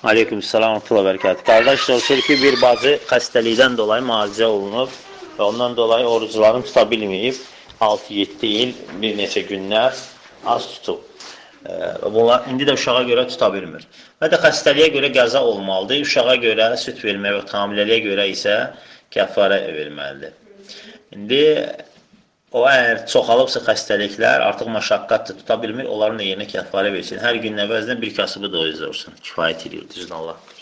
Aleykümselam və bərəkət. Qardaş soruşur ki, bir bacı xəstəlikdən dolayı müalicə olunub və ondan dolayı oruclarını tuta bilməyib. 6-7 il, bir neçə günlər az tutub. Bunlar indi də uşağa görə tuta bilmir. Və də xəstəliyə görə qəza olmalıdır. Uşağa görə süt vermək və hamiləliyə görə isə kəffarə verməlidir. İndi o əgər çoxalıbsa xəstəliklər, artıq məşəqqətlə tuta bilmir, onların da yerinə kəffarə versin. Hər gün əvəzinə bir kasıbı doyuzursun. Kifayət edir, düzün Allah.